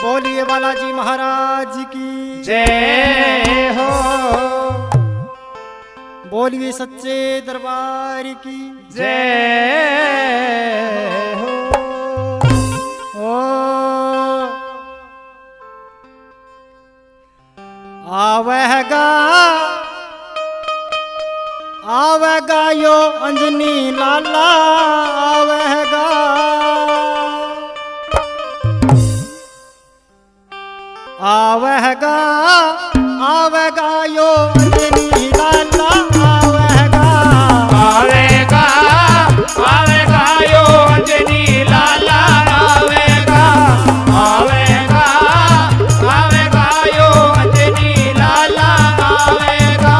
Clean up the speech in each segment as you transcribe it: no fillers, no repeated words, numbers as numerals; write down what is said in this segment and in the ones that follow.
बोलिए बालाजी महाराज की जय हो। बोलिए सच्चे दरबार की जय हो। ओ आवेगा आवेगा यो अंजनी लाला आवेगा आवेगा आवेगा यो अंजनी लाला आवेगा आवेगा आवेगा यो अंजनी लाला आवेगा आवेगा आवेगा यो अंजनी लाला आवेगा।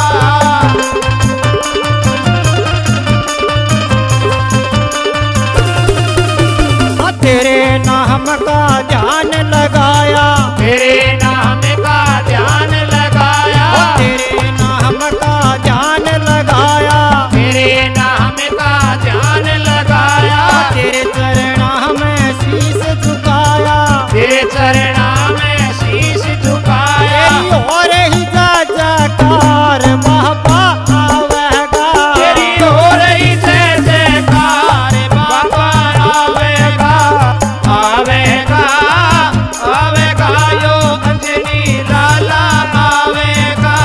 तेरे नाम का ध्यान लगाया तेरे नाम का ध्यान लगाया तेरे नाम का ध्यान लगाया तेरे नाम का ध्यान लगाया तेरे चरणा में शीश झुकाया तेरे चरणा में शीश झुकाया तेरी और ही जयकार बाबा आवेगा तेरी हो रही जय जयकार बाबा आवेगा आवेगा आवेगा यो अंजनी लाला आवेगा।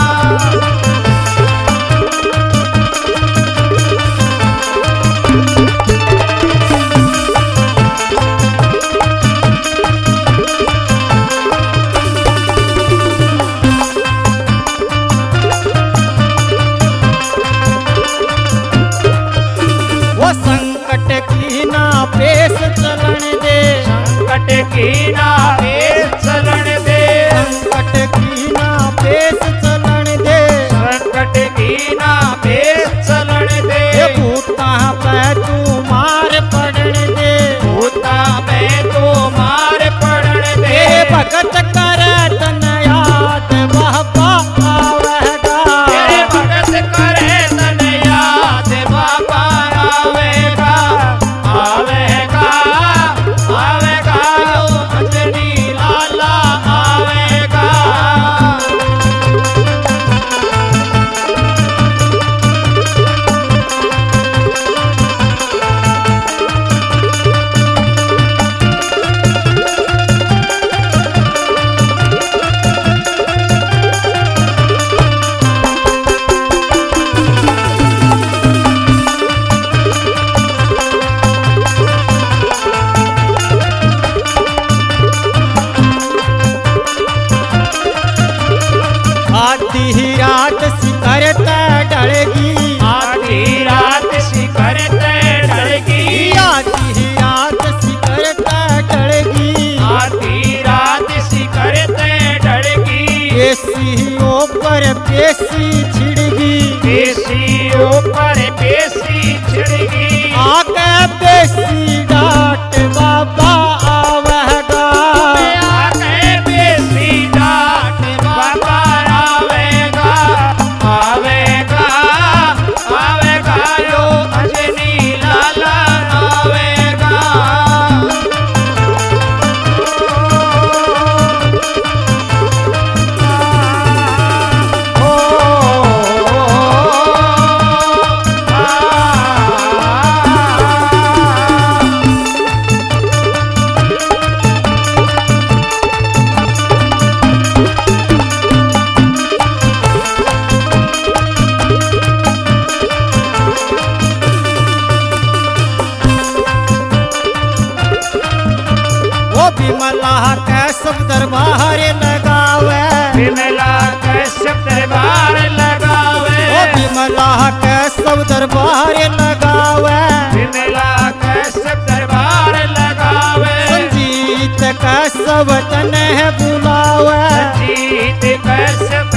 वो संकट की ना पेश चलन दे संकट की ना पेश चलन दे संकट की ना पेश चलन दे संकट की ना पेश चलन दे ये भूता पे तू मार पड़न दे भूता में तो मार पड़न दे तेरे भगत करे तन याद बाबा आवेगा तेरे भगत करे तन याद बाबा आवेगा आवेगा आवेगा यो अंजनी लाला आवेगा। आधी रात शिखर तय ढलेगी आधी रात शिखर तय ढलेगी आधी रात शिखर तय ढलेगी आधी रात शिखर तय ढलेगी पेशियों पर पेशी छिड़गी पेशियों पर पेशी छिड़गी आके पेशी डांट बाबा आवेगा आके पेशी डांट बाबा आवेगा आवेगा आवेगा यो अंजनी लाला आवेगा। ओ वो विमला के सब दरबार लगावे विमला कैश्यप दरबार लगावे वो विमला के सब दरबार लगावे विमला कैश्यप दरबार लगावे संजीत का सब तन है बुलावे जीत कैश्यप